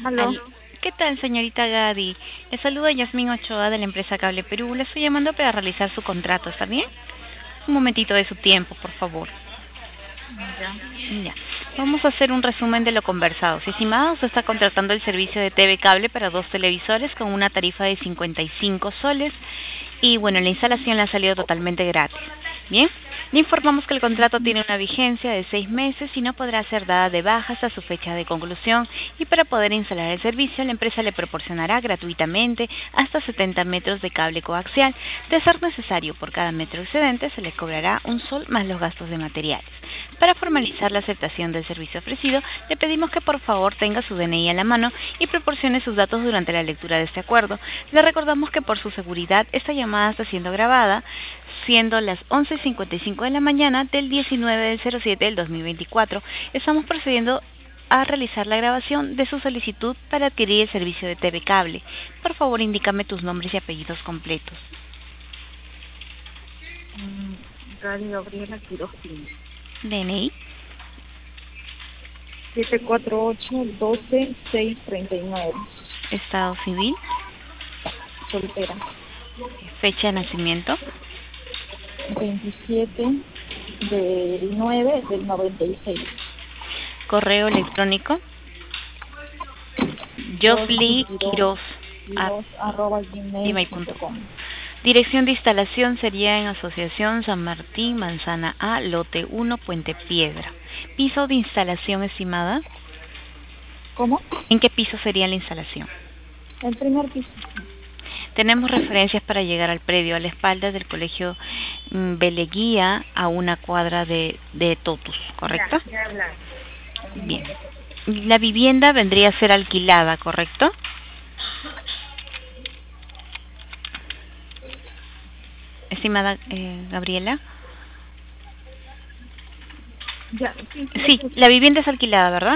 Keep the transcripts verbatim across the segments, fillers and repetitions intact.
Aló. Al- ¿Qué tal, señorita Gadi? Le saluda Yasmín Ochoa de la empresa Cable Perú. Le estoy llamando para realizar su contrato, ¿está bien? Un momentito de su tiempo, por favor. Ya. Ya. Vamos a hacer un resumen de lo conversado. Si estimado, usted está contratando el servicio de T V Cable para dos televisores con una tarifa de cincuenta y cinco soles y bueno, la instalación le ha salido totalmente gratis. Bien, le informamos que el contrato tiene una vigencia de seis meses y no podrá ser dada de baja hasta su fecha de conclusión y para poder instalar el servicio la empresa le proporcionará gratuitamente hasta setenta metros de cable coaxial. De ser necesario por cada metro excedente se le cobrará un sol más los gastos de materiales. Para formalizar la aceptación del servicio ofrecido, le pedimos que por favor tenga su D N I a la mano y proporcione sus datos durante la lectura de este acuerdo. Le recordamos que por su seguridad esta llamada está siendo grabada, siendo las once y cincuenta y cinco de la mañana del diecinueve del cero siete del dos mil veinticuatro. Estamos procediendo a realizar la grabación de su solicitud para adquirir el servicio de T V Cable. Por favor, indícame tus nombres y apellidos completos. Mm, Radio Gabriela Quiroz. D N I. siete cuatro ocho doce seis treinta y nueve. Estado civil. Soltera. Fecha de nacimiento. veintisiete del nueve del noventa y seis. Correo electrónico. Josly Quiroz arroba gmail gmail punto punto com. com. Dirección de instalación sería en Asociación San Martín, Manzana A, Lote uno, Puente Piedra. Piso de instalación, estimada. ¿Cómo? ¿En qué piso sería la instalación? El primer piso. Tenemos referencias para llegar al predio a la espalda del colegio mm, Beleguía a una cuadra de, de Totus, ¿correcto? Ya, ya hablar. Bien. La vivienda vendría a ser alquilada, ¿correcto? Estimada eh, Gabriela. Ya, sí, sí, Sí, la vivienda es alquilada, ¿verdad?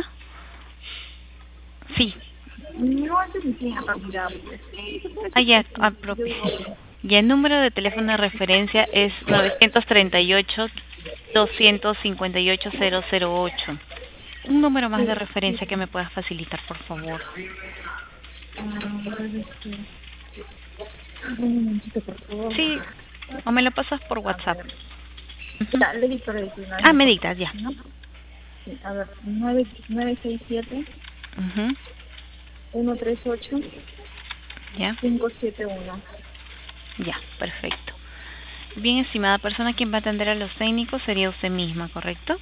Sí. no antes ni tiene propiedad. Ah, ya, ah, propio. Y el número de teléfono de referencia es nueve tres ocho, dos cinco ocho, cero cero ocho. Un número más de referencia que me puedas facilitar, por favor. Un momentito, por favor. Sí, o me lo pasas por WhatsApp. Ujú. Ya, le dicto el Ah, me dictas, ya. ¿no? Sí, a ver, nueve nueve seis siete Ujú. uno tres ocho Ya, cinco siete uno. ya, perfecto. Bien, estimada persona, quien va a atender a los técnicos sería usted misma, ¿correcto?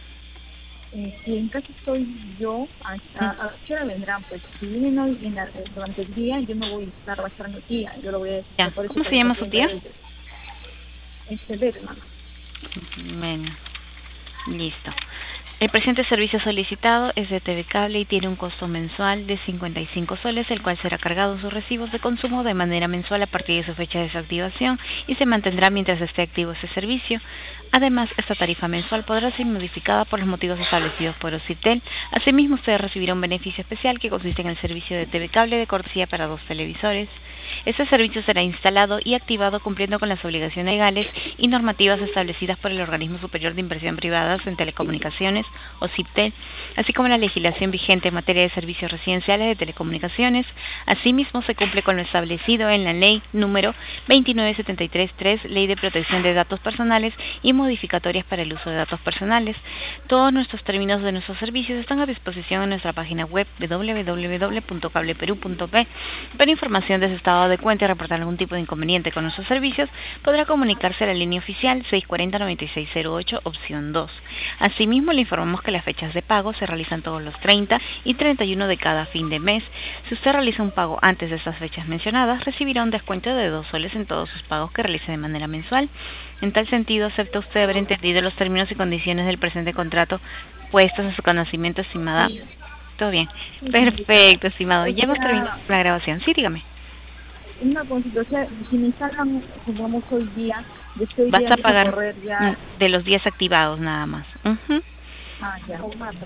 Eh, si en caso estoy yo, hasta a qué hora vendrán, pues si vienen hoy en la- durante el día, yo no voy a estar, va a estar mi tía, yo lo voy a decir, Ya, por eso ¿cómo se para llama que su venga tía? ellos. Este Berman. Bueno, listo. El presente servicio solicitado es de T V Cable y tiene un costo mensual de cincuenta y cinco soles, el cual será cargado en sus recibos de consumo de manera mensual a partir de su fecha de desactivación y se mantendrá mientras esté activo ese servicio. Además, esta tarifa mensual podrá ser modificada por los motivos establecidos por Ocitel. Asimismo, usted recibirá un beneficio especial que consiste en el servicio de T V Cable de cortesía para dos televisores. Este servicio será instalado y activado cumpliendo con las obligaciones legales y normativas establecidas por el Organismo Superior de Inversión Privadas en Telecomunicaciones, o CIPTEL, así como la legislación vigente en materia de servicios residenciales de telecomunicaciones. Asimismo, se cumple con lo establecido en la Ley número veintinueve setenta y tres tres, Ley de Protección de Datos Personales y modificatorias para el uso de datos personales. Todos nuestros términos de nuestros servicios están a disposición en nuestra página web w w w punto cableperú punto p. Para información de su estado de cuenta y reportar algún tipo de inconveniente con nuestros servicios, podrá comunicarse a la línea oficial seis cuatro cero, nueve seis cero ocho, opción dos. Asimismo, le informamos que las fechas de pago se realizan todos los treinta y treinta y uno de cada fin de mes. Si usted realiza un pago antes de estas fechas mencionadas, recibirá un descuento de dos soles en todos sus pagos que realice de manera mensual. En tal sentido, ¿acepta usted haber entendido los términos y condiciones del presente contrato puestos a su conocimiento, estimada? Sí. ¿Todo bien? Sí, Perfecto, estimado. o Ya hemos terminado sea, la grabación. Sí, dígame. una consulta, o sea, si me instalan, supongamos hoy día, desde hoy Vas día a empieza a pagar correr mm, ya. de los días activados nada más. Ujú. Ah, ya.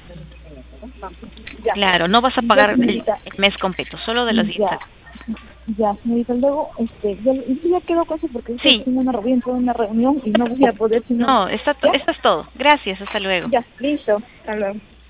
Ya. Claro, no vas a Ya, pagar el, señorita. el mes completo, solo de los días Ya. activados. Ya, señorita, luego, este, ya, ya quedó cosa porque ahorita Sí. tengo una reunión, tengo una reunión y no voy a poder, sino, No, está to- ¿ya? esto es todo. Gracias, hasta luego. Ya, listo, hasta luego.